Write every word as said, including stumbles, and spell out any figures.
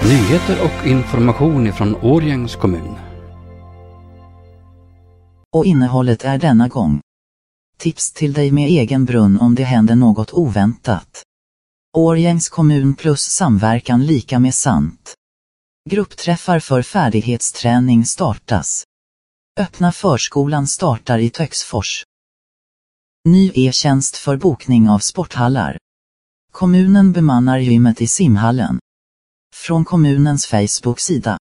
Nyheter och information ifrån Årjängs kommun. Och innehållet är denna gång: tips till dig med egen brunn om det händer något oväntat. Årjängs kommun plus samverkan lika med sant. Gruppträffar för färdighetsträning startas. Öppna förskolan startar i Töcksfors. Ny e-tjänst för bokning av sporthallar. Kommunen bemannar gymmet i simhallen. Från kommunens Facebook-sida.